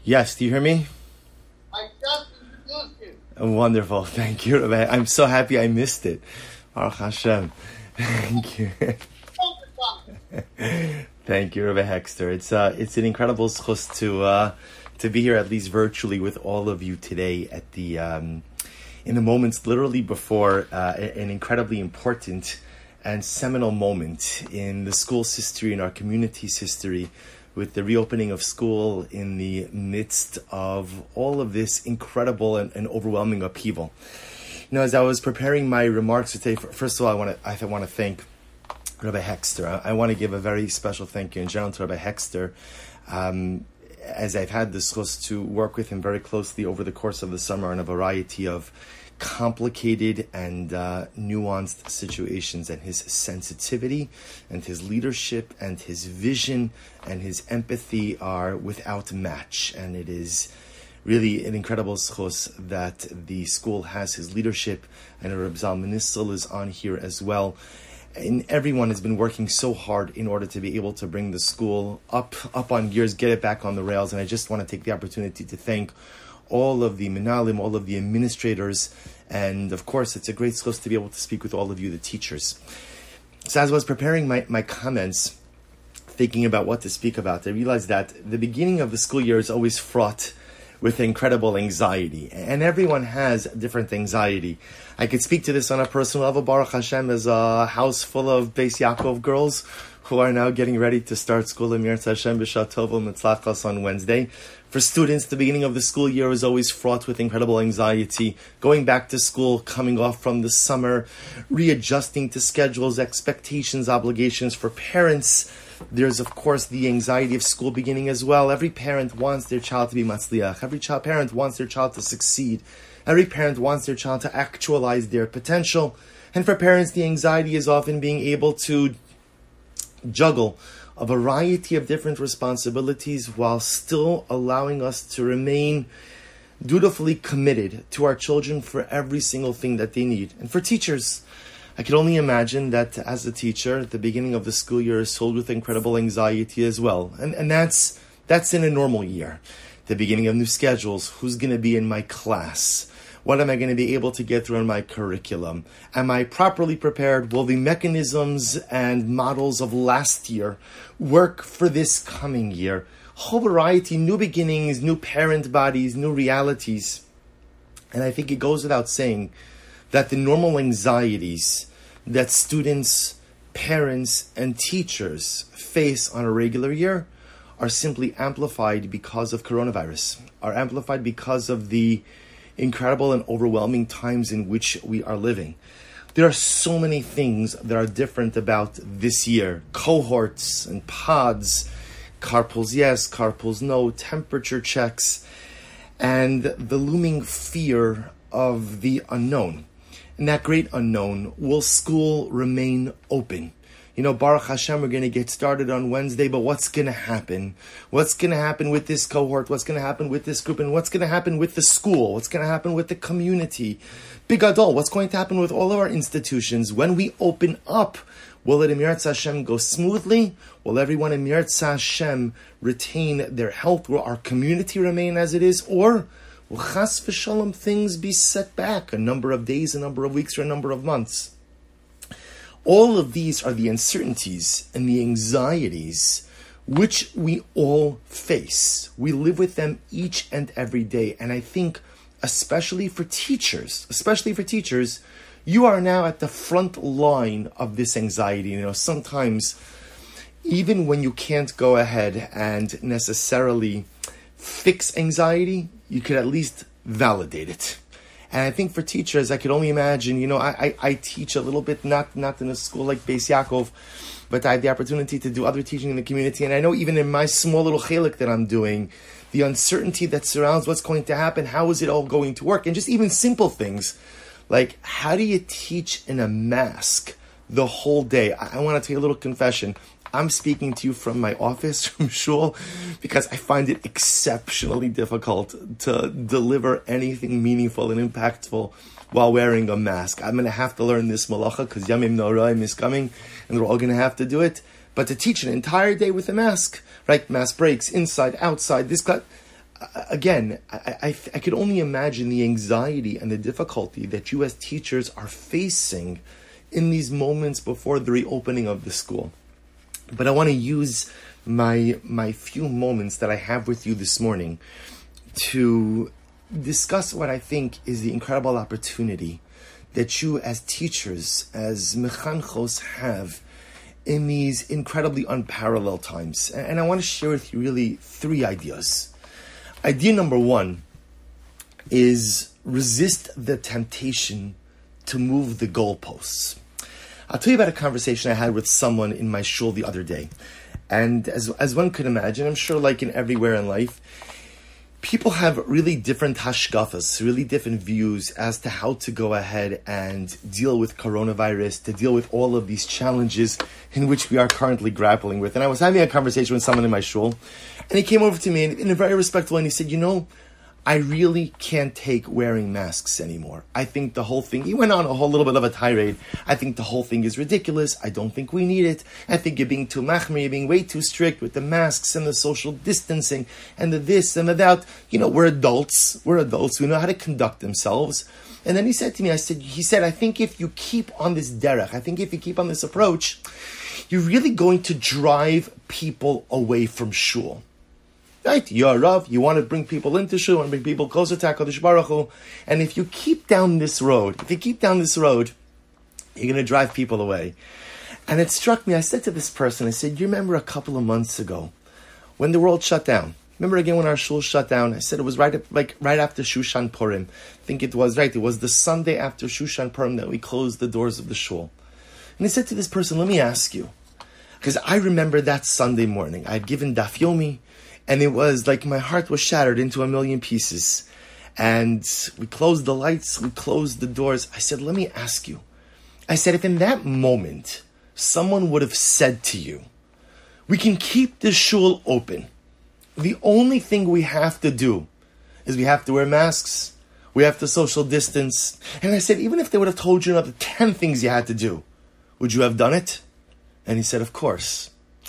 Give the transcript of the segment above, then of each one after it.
Yes, do you hear me? I just introduced you. Wonderful. Thank you, Rabbi. I'm so happy I missed it. Baruch Hashem. Thank you. Thank you, Rabbi Hexter. It's an incredible zchus to be here, at least virtually, with all of you today at the in the moments literally before an incredibly important and seminal moment in the school's history, in our community's history, with the reopening of school in the midst of all of this incredible and overwhelming upheaval. You know, as I was preparing my remarks today, first of all, I want to thank Rabbi Hexter. I want to give a very special thank you in general to Rabbi Hexter, as I've had the chance to work with him very closely over the course of the summer on a variety of complicated and nuanced situations, and his sensitivity and his leadership and his vision and his empathy are without match. And it is really an incredible zchus that the school has his leadership, and Reb Zalman Nissel is on here as well. And everyone has been working so hard in order to be able to bring the school up on gears, get it back on the rails. And I just want to take the opportunity to thank all of the menalim, all of the administrators, and of course, it's a great zchus to be able to speak with all of you, the teachers. So as I was preparing my comments, thinking about what to speak about, I realized that the beginning of the school year is always fraught with incredible anxiety, and everyone has different anxiety. I could speak to this on a personal level. Baruch Hashem is a house full of Beis Yaakov girls who are now getting ready to start school in Mirz Hashem B'Shat Tov U'Mitzlachos on Wednesday. For students, the beginning of the school year is always fraught with incredible anxiety. Going back to school, coming off from the summer, readjusting to schedules, expectations, obligations. For parents, there's of course the anxiety of school beginning as well. Every parent wants their child to be matzliach. Every parent wants their child to succeed. Every parent wants their child to actualize their potential. And for parents, the anxiety is often being able to juggle a variety of different responsibilities while still allowing us to remain dutifully committed to our children for every single thing that they need. And for teachers, I can only imagine that as a teacher, the beginning of the school year is filled with incredible anxiety as well. And that's in a normal year. The beginning of new schedules, who's going to be in my class? What am I going to be able to get through in my curriculum? Am I properly prepared? Will the mechanisms and models of last year work for this coming year? Whole variety, new beginnings, new parent bodies, new realities. And I think it goes without saying that the normal anxieties that students, parents, and teachers face on a regular year are simply amplified because of coronavirus, are amplified because of the incredible and overwhelming times in which we are living. There are so many things that are different about this year. Cohorts and pods, carpools yes, carpools no, temperature checks, and the looming fear of the unknown. And that great unknown, will school remain open? You know, Baruch Hashem, we're going to get started on Wednesday, but what's going to happen? What's going to happen with this cohort? What's going to happen with this group? And what's going to happen with the school? What's going to happen with the community? Big Adol, what's going to happen with all of our institutions when we open up? Will it in Mirz Hashem go smoothly? Will everyone in Mirz Hashem retain their health? Will our community remain as it is? Or will chas v'shalom things be set back a number of days, a number of weeks, or a number of months? All of these are the uncertainties and the anxieties which we all face. We live with them each and every day. And I think especially for teachers, you are now at the front line of this anxiety. You know, sometimes even when you can't go ahead and necessarily fix anxiety, you could at least validate it. And I think for teachers, I could only imagine, you know, I teach a little bit, not in a school like Beis Yaakov, but I have the opportunity to do other teaching in the community. And I know even in my small little chelik that I'm doing, the uncertainty that surrounds what's going to happen, how is it all going to work? And just even simple things, like how do you teach in a mask the whole day? I want to tell you a little confession. I'm speaking to you from my office, from shul, because I find it exceptionally difficult to deliver anything meaningful and impactful while wearing a mask. I'm going to have to learn this malacha because Yamim Noraim is coming, and we're all going to have to do it. But to teach an entire day with a mask, right? Mask breaks, inside, outside, this class. again, I could only imagine the anxiety and the difficulty that you as teachers are facing in these moments before the reopening of the school. But I want to use my few moments that I have with you this morning to discuss what I think is the incredible opportunity that you as teachers, as mechanchos, have in these incredibly unparalleled times. And I want to share with you really 3 ideas. Idea number 1 is resist the temptation to move the goalposts. I'll tell you about a conversation I had with someone in my shul the other day. And as one could imagine, I'm sure like in everywhere in life, people have really different hashkafas, really different views as to how to go ahead and deal with coronavirus, to deal with all of these challenges in which we are currently grappling with. And I was having a conversation with someone in my shul, and he came over to me in a very respectful way, and he said, I really can't take wearing masks anymore. I think the whole thing, he went on a whole little bit of a tirade. I think the whole thing is ridiculous. I don't think we need it. I think you're being too machmir, you're being way too strict with the masks and the social distancing and the this and the that. We're adults. We know how to conduct themselves. And then he said to me, I think if you keep on this derech, I think if you keep on this approach, you're really going to drive people away from shul. Right, you're a Rav, you want to bring people into shul, you want to bring people closer to HaKadosh Baruch Hu, and if you keep down this road, you're going to drive people away. And it struck me, I said to this person, I said, you remember a couple of months ago, when the world shut down? Remember again when our shul shut down? I said it was right after Shushan Purim. I think it was the Sunday after Shushan Purim that we closed the doors of the shul. And I said to this person, let me ask you, because I remember that Sunday morning, I had given Daf Yomi, and it was like my heart was shattered into a million pieces. And we closed the lights, we closed the doors. I said, let me ask you. I said, if in that moment, someone would have said to you, we can keep the shul open. The only thing we have to do is we have to wear masks. We have to social distance. And I said, even if they would have told you another 10 things you had to do, would you have done it? And he said, of course.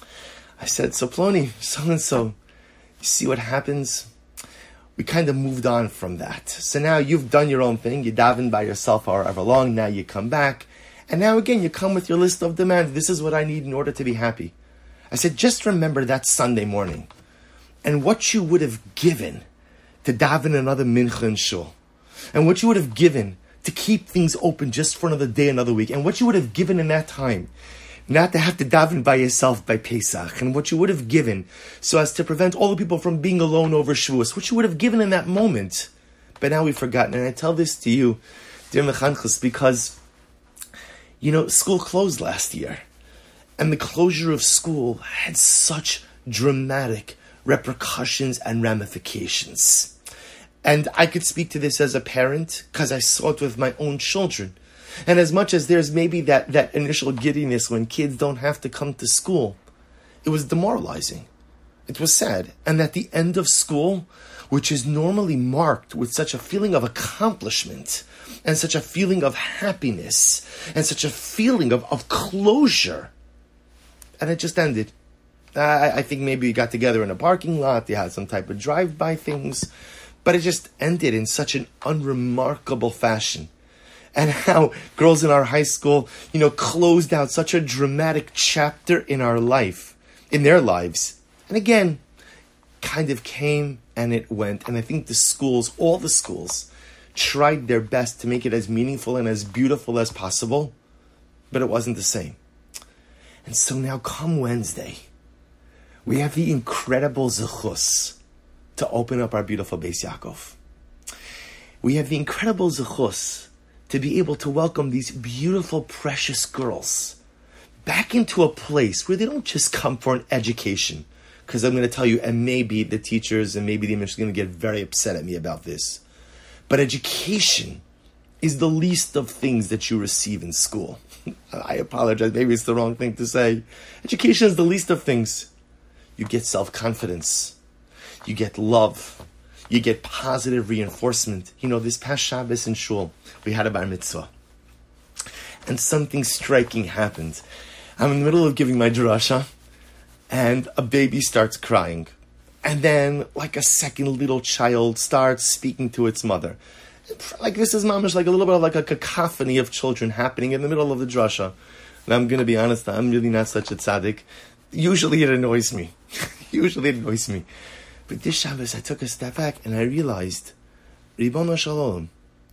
I said, so Ploni, so-and-so, you see what happens? We kind of moved on from that. So now you've done your own thing. You daven by yourself however long. Now you come back. And now again, you come with your list of demands. This is what I need in order to be happy. I said, just remember that Sunday morning and what you would have given to daven another mincha in shul, and what you would have given to keep things open just for another day, another week, and what you would have given in that time not to have to daven by yourself by Pesach, and what you would have given so as to prevent all the people from being alone over Shavuos, what you would have given in that moment. But now we've forgotten. And I tell this to you, dear Mechanchos, because, school closed last year. And the closure of school had such dramatic repercussions and ramifications. And I could speak to this as a parent because I saw it with my own children. And as much as there's maybe that initial giddiness when kids don't have to come to school, it was demoralizing. It was sad. And at the end of school, which is normally marked with such a feeling of accomplishment and such a feeling of happiness and such a feeling of closure, and it just ended. I think maybe you got together in a parking lot, you had some type of drive-by things, but it just ended in such an unremarkable fashion. And how girls in our high school, closed out such a dramatic chapter in our life, in their lives. And again, kind of came and it went. And I think the schools, all the schools, tried their best to make it as meaningful and as beautiful as possible, but it wasn't the same. And so now come Wednesday, we have the incredible zechus to open up our beautiful Beis Yaakov. We have the incredible zechus to be able to welcome these beautiful, precious girls back into a place where they don't just come for an education. Because I'm going to tell you, and maybe the teachers and maybe the administrators are going to get very upset at me about this, but education is the least of things that you receive in school. I apologize, maybe it's the wrong thing to say. Education is the least of things. You get self-confidence. You get love. You get positive reinforcement. This past Shabbos in shul, we had a bar mitzvah. And something striking happened. I'm in the middle of giving my drasha, and a baby starts crying. And then, like a second little child starts speaking to its mother. Like this is mamish, like a little bit of like a cacophony of children happening in the middle of the drasha. And I'm going to be honest, I'm really not such a tzaddik. Usually it annoys me. But this Shabbos, I took a step back and I realized, Ribono Shalom,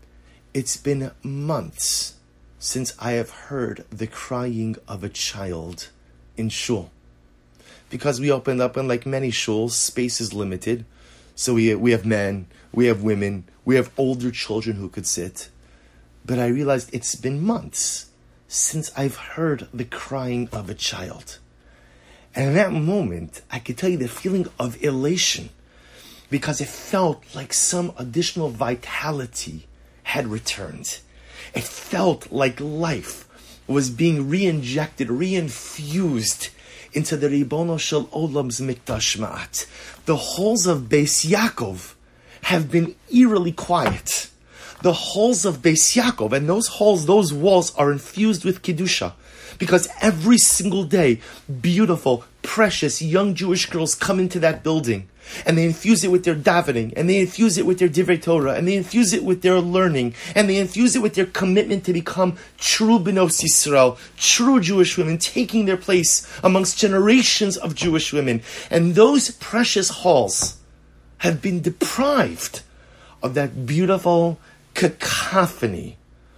it's been months since I have heard the crying of a child in shul. Because we opened up in like many shuls, space is limited. So we have men, we have women, we have older children who could sit. But I realized it's been months since I've heard the crying of a child. And in that moment, I could tell you the feeling of elation, because it felt like some additional vitality had returned. It felt like life was being re-injected, re-infused into the Ribono Shel Olam's Mikdash Ma'at. The halls of Beis Yaakov have been eerily quiet. The halls of Beis Yaakov, and those halls, those walls are infused with Kedusha. Because every single day, beautiful, precious young Jewish girls come into that building, and they infuse it with their davening, and they infuse it with their divrei Torah, and they infuse it with their learning, and they infuse it with their commitment to become true B'nos Yisrael, true Jewish women, taking their place amongst generations of Jewish women. And those precious halls have been deprived of that beautiful cacophony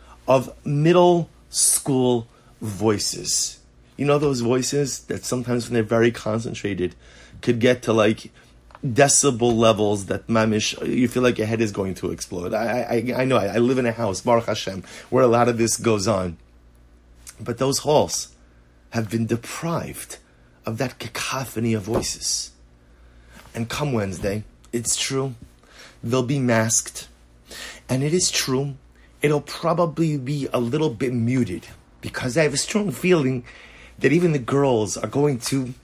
of middle school voices. You know those voices that sometimes when they're very concentrated could get to like decibel levels that mamish, you feel like your head is going to explode. I know, I live in a house, Baruch Hashem, where a lot of this goes on. But those halls have been deprived of that cacophony of voices. And come Wednesday, it's true, they'll be masked. And it is true, it'll probably be a little bit muted, because I have a strong feeling that even the girls are going to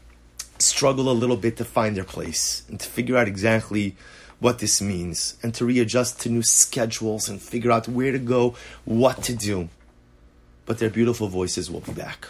struggle a little bit to find their place and to figure out exactly what this means and to readjust to new schedules and figure out where to go, what to do. But their beautiful voices will be back.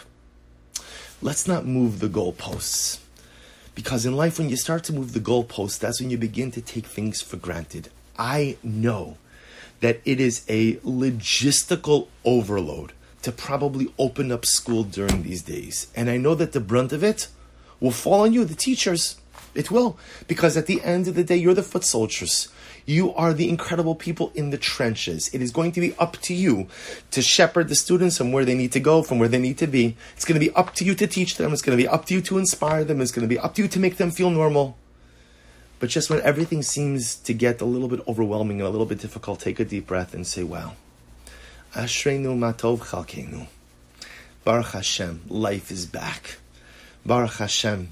Let's not move the goalposts, because in life when you start to move the goalposts, that's when you begin to take things for granted. I know that it is a logistical overload to probably open up school during these days. And I know that the brunt of it will fall on you, the teachers. It will. Because at the end of the day, you're the foot soldiers. You are the incredible people in the trenches. It is going to be up to you to shepherd the students from where they need to go, from where they need to be. It's going to be up to you to teach them. It's going to be up to you to inspire them. It's going to be up to you to make them feel normal. But just when everything seems to get a little bit overwhelming and a little bit difficult, take a deep breath and say, wow. Ashreinu matov chalkeinu. Baruch Hashem, life is back. Baruch Hashem,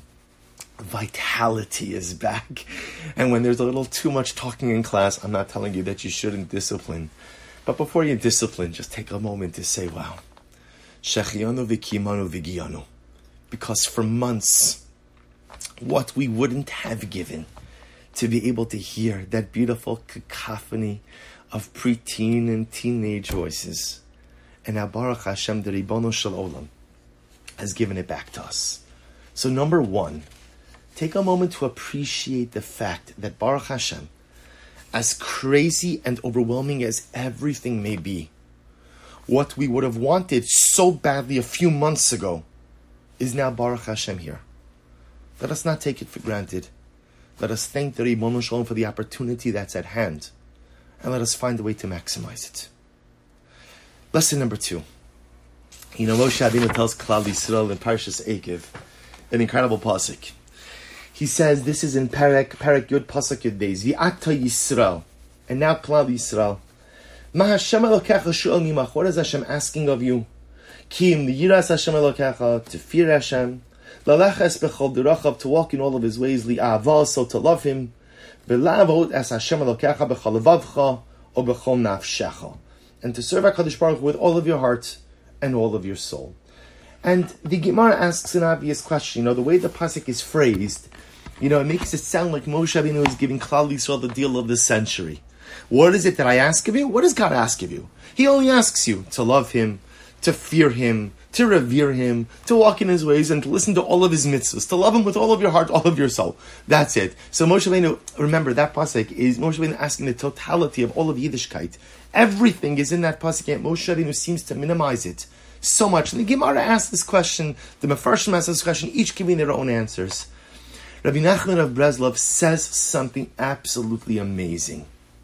vitality is back. And when there's a little too much talking in class, I'm not telling you that you shouldn't discipline. But before you discipline, just take a moment to say, wow. Shechianu v'kimanu v'giyanu. Because for months, what we wouldn't have given to be able to hear that beautiful cacophony of preteen and teenage voices. And now Baruch Hashem, the Ribono Shel Olam, has given it back to us. So number one, take a moment to appreciate the fact that Baruch Hashem, as crazy and overwhelming as everything may be, what we would have wanted so badly a few months ago is now Baruch Hashem here. Let us not take it for granted. Let us thank the Ribono Shel Olam for the opportunity that's at hand. And let us find a way to maximize it. Lesson number 2. You know, Moshe Rabbeinu tells Klal Yisrael in Parshas Eikev an incredible pasuk. He says, this is in Perek Yud Pasuk Yud Beis, V'ata Yisrael. And now Klal Yisrael. Ma Hashem Elokecha shu'al mimach. What is Hashem asking of you? Kim liyiras Hashem Elokecha, to fear Hashem. Laleches bechol derachav, to walk in all of His ways. Li'avah, so to love Him. V'lavod as Hashem Elokecha bechol levavcha, or bechol nafshecha. And to serve HaKadosh Baruch Hu with all of your heart and all of your soul. And the Gemara asks an obvious question. You know, the way the pasuk is phrased, you know, it makes it sound like Moshe Rabbeinu is giving Klal Yisrael the deal of the century. What is it that I ask of you? What does God ask of you? He only asks you to love Him, to fear Him, to revere him, to walk in his ways, and to listen to all of his mitzvahs, to love him with all of your heart, all of your soul. That's it. So Moshe Rabbeinu, remember, that pasuk is Moshe Rabbeinu asking the totality of all of Yiddishkeit. Everything is in that pasuk, and Moshe Rabbeinu seems to minimize it so much. And the Gemara asks this question, the Mefarshim asks this question, each giving their own answers. Rabbi Nachman of Breslov says something absolutely amazing.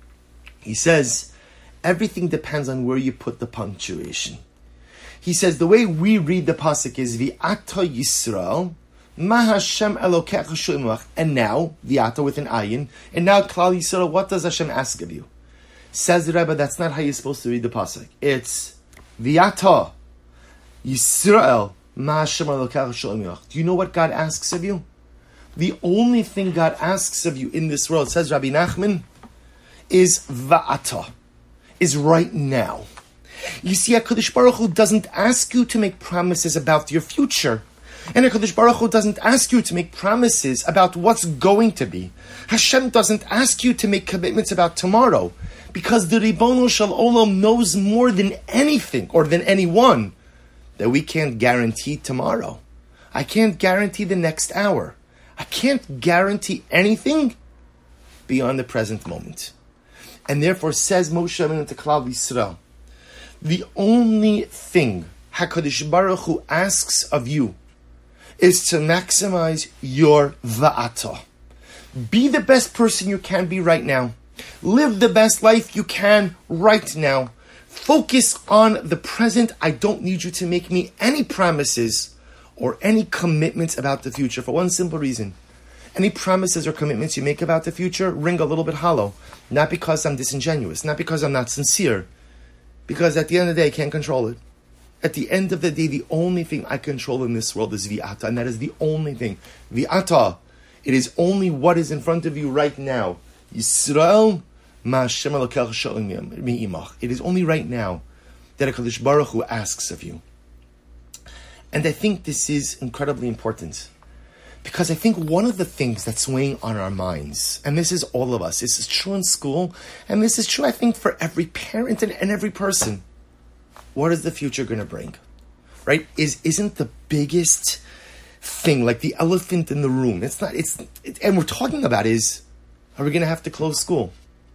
He says, everything depends on where you put the punctuation. He says the way we read the pasuk is V'ata Yisrael, Ma Hashem Elokecha Shu'imach, and now V'ata with an ayin, and now Klal Yisrael. What does Hashem ask of you? Says the Rebbe, that's not how you're supposed to read the pasuk. It's V'ata Yisrael, Ma Hashem Elokecha Shu'imach. Do you know what God asks of you? The only thing God asks of you in this world, says Rabbi Nachman, is V'ata, is right now. You see, HaKadosh Baruch Hu doesn't ask you to make promises about your future. And HaKadosh Baruch Hu doesn't ask you to make promises about what's going to be. Hashem doesn't ask you to make commitments about tomorrow. Because the Ribono Shel Olam knows more than anything, or than anyone, that we can't guarantee tomorrow. I can't guarantee the next hour. I can't guarantee anything beyond the present moment. And therefore, says Moshe Rabbeinu to Klal Yisrael, the only thing HaKadosh Baruch Hu asks of you is to maximize your va'ata. Be the best person you can be right now. Live the best life you can right now. Focus on the present. I don't need you to make me any promises or any commitments about the future for one simple reason. Any promises or commitments you make about the future ring a little bit hollow. Not because I'm disingenuous, not because I'm not sincere, because at the end of the day, I can't control it. At the end of the day, the only thing I control in this world is V'ata, and that is the only thing. V'ata, it is only what is in front of you right now. Yisrael, Ma Hashem Elokecha She'imach. It is only right now that HaKadosh Baruch Hu asks of you. And I think this is incredibly important. Because I think one of the things that's weighing on our minds, and this is all of us, this is true in school, and this is true, I think, for every parent and every person. What is the future going to bring? Right? Isn't the biggest thing, like the elephant in the room, and we're talking about is, are we going to have to close school?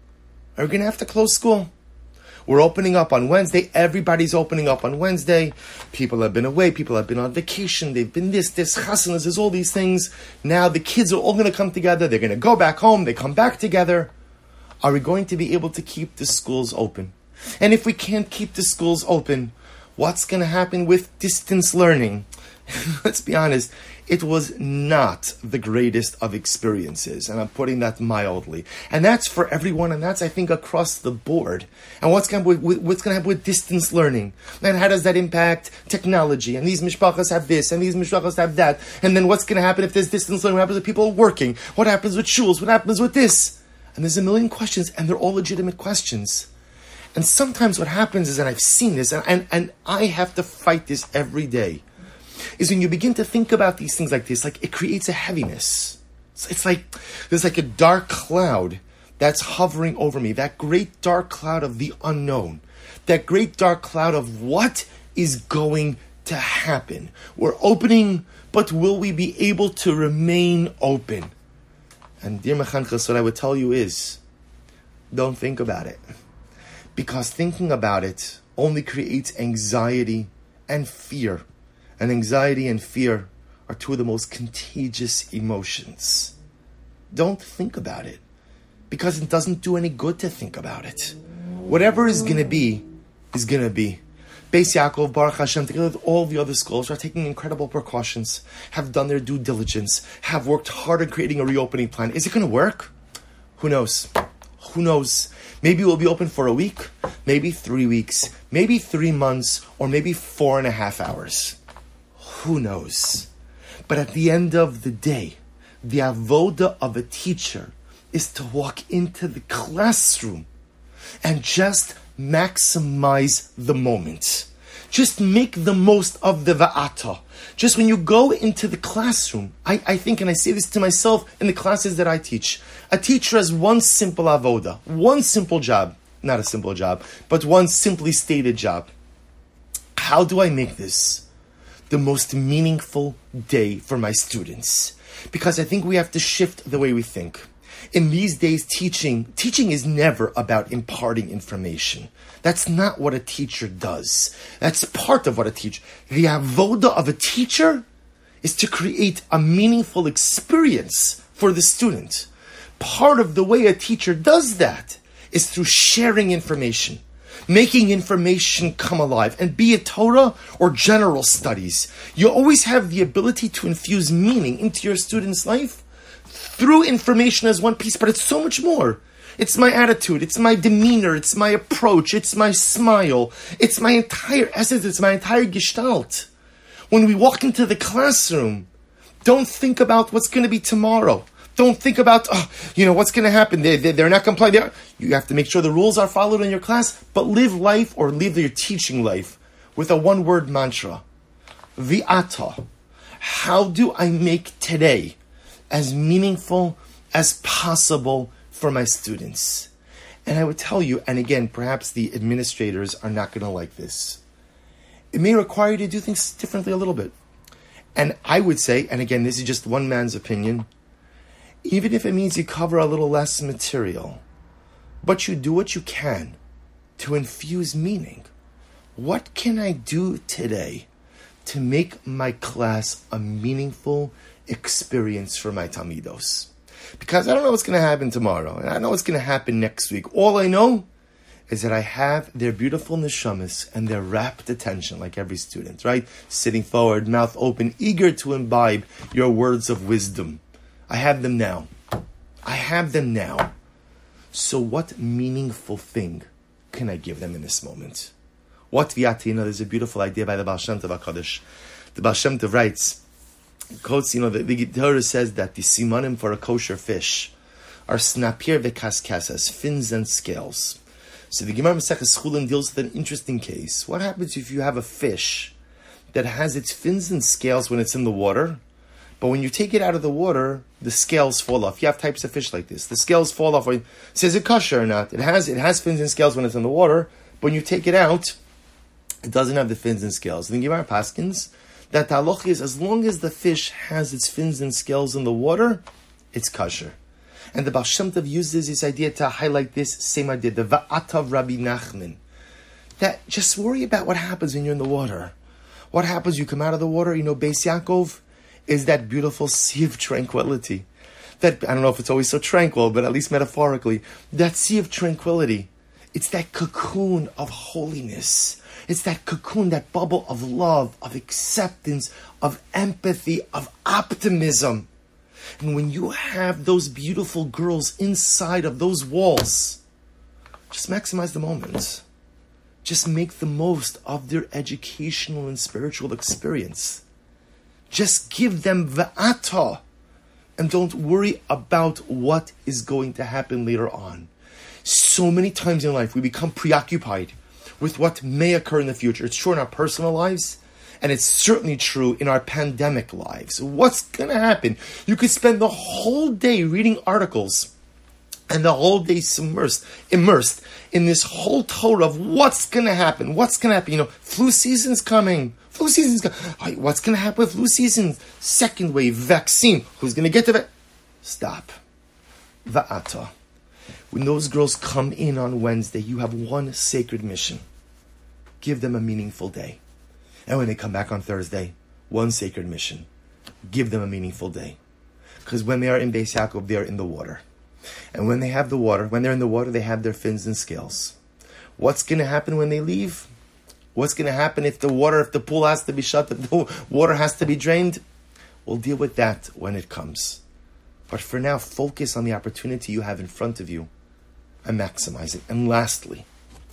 Are we going to have to close school? We're opening up on Wednesday. Everybody's opening up on Wednesday. People have been away. People have been on vacation. They've been this, chasanas, there's all these things. Now the kids are all going to come together. They're going to go back home. They come back together. Are we going to be able to keep the schools open? And if we can't keep the schools open, what's going to happen with distance learning? Let's be honest. It was not the greatest of experiences, and I'm putting that mildly. And that's for everyone, and that's, I think, across the board. And what's going to happen with distance learning? And how does that impact technology? And these mishpachas have this, and these mishpachas have that. And then what's going to happen if there's distance learning? What happens with people working? What happens with shuls? What happens with this? And there's a million questions, and they're all legitimate questions. And sometimes what happens is, and I've seen this, and I have to fight this every day, is when you begin to think about these things like this, like it creates a heaviness. It's like there's like a dark cloud that's hovering over me, that great dark cloud of the unknown, that great dark cloud of what is going to happen. We're opening, but will we be able to remain open? And dear Mechanchas, what I would tell you is, don't think about it. Because thinking about it only creates anxiety and fear. And anxiety and fear are two of the most contagious emotions. Don't think about it, because it doesn't do any good to think about it. Whatever is going to be, is going to be. Beis Yaakov, Baruch Hashem, together with all the other schools, are taking incredible precautions, have done their due diligence, have worked hard on creating a reopening plan. Is it going to work? Who knows? Who knows? Maybe we'll be open for a week, maybe 3 weeks, maybe 3 months, or maybe 4.5 hours. Who knows? But at the end of the day, the avoda of a teacher is to walk into the classroom and just maximize the moment. Just make the most of the va'ata. Just when you go into the classroom, I think, and I say this to myself in the classes that I teach, a teacher has one simple avoda, one simple job, not a simple job, but one simply stated job. How do I make this the most meaningful day for my students. Because I think we have to shift the way we think. In these days, teaching is never about imparting information. That's not what a teacher does. That's part of what a teacher. The avoda of a teacher is to create a meaningful experience for the student. Part of the way a teacher does that is through sharing information, making information come alive, and be it Torah or general studies. You always have the ability to infuse meaning into your student's life through information as one piece, but it's so much more. It's my attitude, it's my demeanor, it's my approach, it's my smile, it's my entire essence, it's my entire gestalt. When we walk into the classroom, don't think about what's going to be tomorrow. Don't think about, what's going to happen. They're not complying. You have to make sure the rules are followed in your class, but live life or live your teaching life with a one-word mantra. V'ata. How do I make today as meaningful as possible for my students? And I would tell you, and again, perhaps the administrators are not going to like this. It may require you to do things differently a little bit. And I would say, and again, this is just one man's opinion, even if it means you cover a little less material, but you do what you can to infuse meaning. What can I do today to make my class a meaningful experience for my Talmidos? Because I don't know what's going to happen tomorrow, and I know what's going to happen next week. All I know is that I have their beautiful neshamas and their rapt attention, like every student, right? Sitting forward, mouth open, eager to imbibe your words of wisdom. I have them now. So what meaningful thing can I give them in this moment? What viatina? There's a beautiful idea by the Baal Shem Tov HaKadosh. The Baal Shem Tov writes, quotes, the Torah says that the simanim for a kosher fish are snapir v'kaskas, as fins and scales. So the Gemara Maseches Chulin deals with an interesting case. What happens if you have a fish that has its fins and scales when it's in the water, but when you take it out of the water, the scales fall off? You have types of fish like this. The scales fall off. Is it kosher or not? It has fins and scales when it's in the water, but when you take it out, it doesn't have the fins and scales. The Gemara Paskins that the halacha is, as long as the fish has its fins and scales in the water, it's kosher. And the Baal Shem Tov uses this idea to highlight this same idea, the Va'atav Rabbi Nachman, that just worry about what happens when you're in the water. What happens when you come out of the water? Beis Yaakov is that beautiful sea of tranquility. That, I don't know if it's always so tranquil, but at least metaphorically, that sea of tranquility. It's that cocoon of holiness. It's that cocoon, that bubble of love, of acceptance, of empathy, of optimism. And when you have those beautiful girls inside of those walls, just maximize the moment. Just make the most of their educational and spiritual experience. Just give them va'ata. And don't worry about what is going to happen later on. So many times in life we become preoccupied with what may occur in the future. It's true in our personal lives, and it's certainly true in our pandemic lives. What's going to happen? You could spend the whole day reading articles and the whole day immersed in this whole Torah of what's going to happen. What's going to happen? Flu season's coming. What's going to happen with flu season? Second wave, vaccine. Who's going to get to that? Stop. Va'ata. When those girls come in on Wednesday, you have one sacred mission. Give them a meaningful day. And when they come back on Thursday, one sacred mission. Give them a meaningful day. Because when they are in Beis Yaakov, they are in the water. And when they're in the water, they have their fins and scales. What's going to happen when they leave? What's going to happen if the pool has to be shut, if the water has to be drained? We'll deal with that when it comes. But for now, focus on the opportunity you have in front of you and maximize it. And lastly,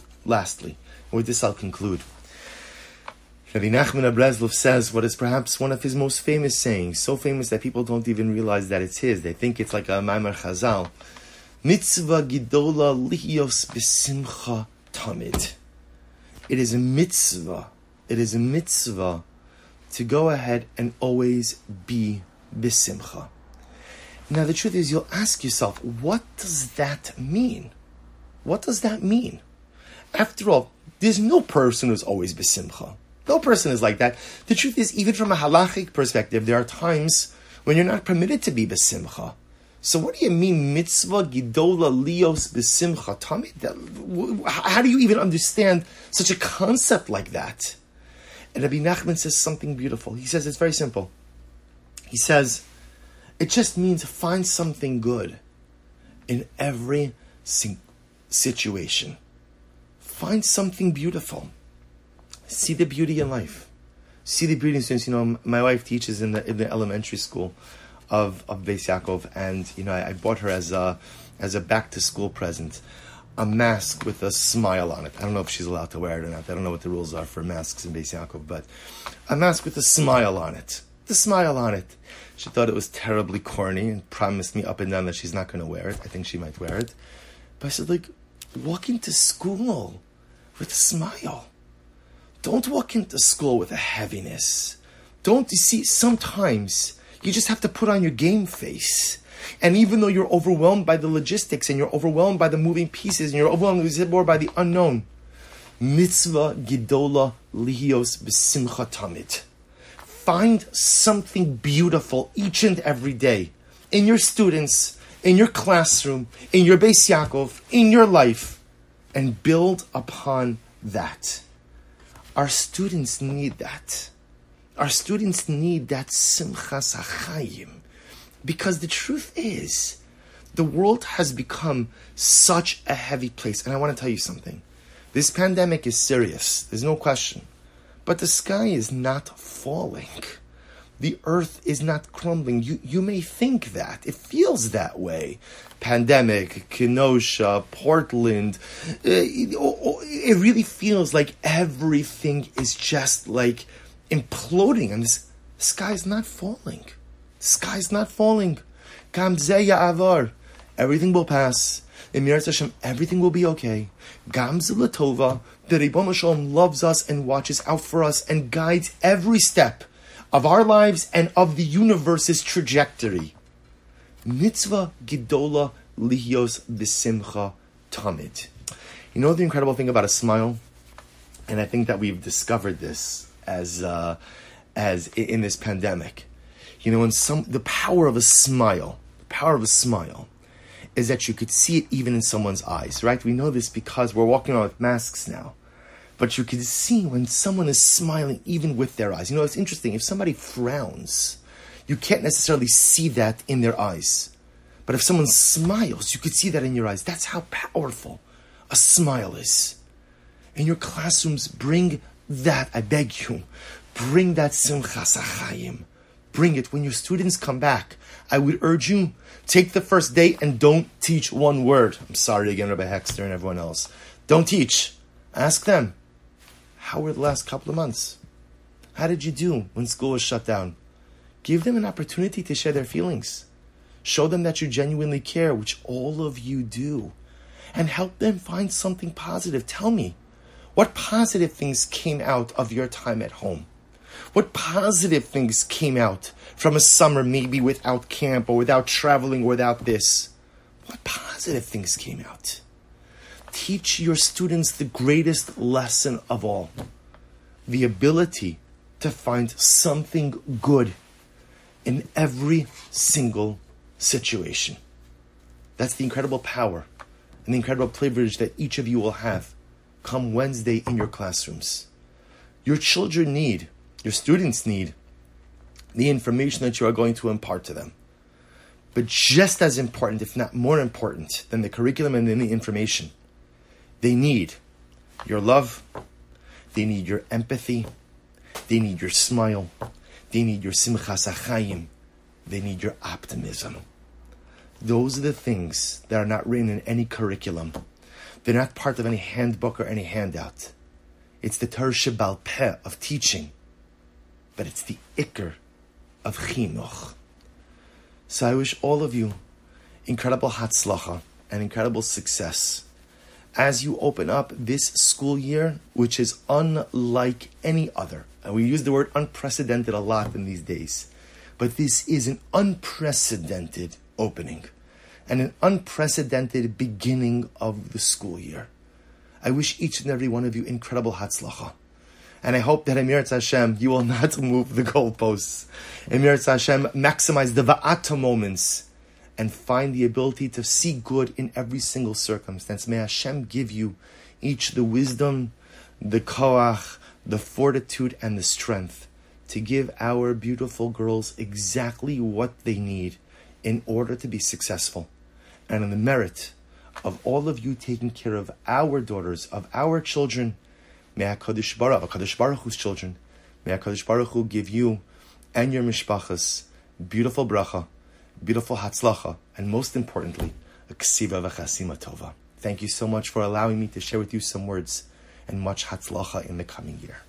with this I'll conclude. Rabbi Nachman of Breslov says what is perhaps one of his most famous sayings, so famous that people don't even realize that it's his. They think it's like a Maimar Chazal. Mitzvah gidola liyos b'simcha tamid. It is a mitzvah to go ahead and always be b'simcha. Now the truth is, you'll ask yourself, what does that mean? What does that mean? After all, there's no person who's always b'simcha. No person is like that. The truth is, even from a halachic perspective, there are times when you're not permitted to be besimcha. So what do you mean, mitzvah gidola lios besimcha tamid? How do you even understand such a concept like that? And Rabbi Nachman says something beautiful. He says it's very simple. He says, it just means find something good in every situation. Find something beautiful. See the beauty in life. See the beauty in students. You know, my wife teaches in the elementary school of Beis Yaakov, and you know, I bought her as a back to school present a mask with a smile on it. I don't know if she's allowed to wear it or not. I don't know what the rules are for masks in Beis Yaakov, but a mask with a smile on it. The smile on it. She thought it was terribly corny and promised me up and down that she's not going to wear it. I think she might wear it. But I said, like, walk into school with a smile. Don't walk into school with a heaviness. Don't, you see, sometimes you just have to put on your game face. And even though you're overwhelmed by the logistics and you're overwhelmed by the moving pieces and you're overwhelmed more by the unknown, mitzvah gidola lihios b'simcha tamid. Find something beautiful each and every day in your students, in your classroom, in your Beis Yaakov, in your life, and build upon that. Our students need that. Our students need that simchas hachayim. Because the truth is, the world has become such a heavy place. And I want to tell you something. This pandemic is serious. There's no question. But the sky is not falling. The earth is not crumbling. You may think that. It feels that way. Pandemic, Kenosha, Portland. It really feels like everything is just like imploding. And the sky is not falling. The sky is not falling. Gam ze ya'avar. Everything will pass. In Mirat Hashem, everything will be okay. Gam ze l'tova. The Ribbon Shalom loves us and watches out for us and guides every step of our lives and of the universe's trajectory. Mitzvah gidola lihios b'simcha tamid. You know the incredible thing about a smile? And I think that we've discovered this as in this pandemic. You know, the power of a smile is that you could see it even in someone's eyes, right? We know this because we're walking around with masks now. But you can see when someone is smiling even with their eyes. You know, it's interesting. If somebody frowns, you can't necessarily see that in their eyes. But if someone smiles, you could see that in your eyes. That's how powerful a smile is. In your classrooms, bring that, I beg you. Bring that simchas hachayim. Bring it. When your students come back, I would urge you, take the first day and don't teach one word. I'm sorry again, Rabbi Hexter and everyone else. Don't teach. Ask them, how were the last couple of months? How did you do when school was shut down? Give them an opportunity to share their feelings. Show them that you genuinely care, which all of you do. And help them find something positive. Tell me, what positive things came out of your time at home? What positive things came out from a summer maybe without camp or without traveling or without this? What positive things came out? Teach your students the greatest lesson of all. The ability to find something good in every single situation. That's the incredible power and the incredible privilege that each of you will have come Wednesday in your classrooms. Your children need, your students need the information that you are going to impart to them. But just as important, if not more important than the curriculum and then the information, they need your love, they need your empathy, they need your smile, they need your simchas hachayim, they need your optimism. Those are the things that are not written in any curriculum. They're not part of any handbook or any handout. It's the Torah Shebal Peh of teaching, but it's the Iker of Chinuch. So I wish all of you incredible Hatzlacha and incredible success as you open up this school year, which is unlike any other. And we use the word unprecedented a lot in these days. But this is an unprecedented opening and an unprecedented beginning of the school year. I wish each and every one of you incredible Hatzlacha. And I hope that Emir Hashem, you will not move the goalposts. Emir Hashem, maximize the va'ata moments and find the ability to see good in every single circumstance. May Hashem give you each the wisdom, the koach, the fortitude, and the strength to give our beautiful girls exactly what they need in order to be successful. And in the merit of all of you taking care of our daughters, of our children, may HaKadosh Baruch Hu's children, may HaKadosh Baruch Hu give you and your mishpachas beautiful bracha, beautiful hatzlacha, and most importantly, a ksiva v'chasima tova. Thank you so much for allowing me to share with you some words, and much hatzlacha in the coming year.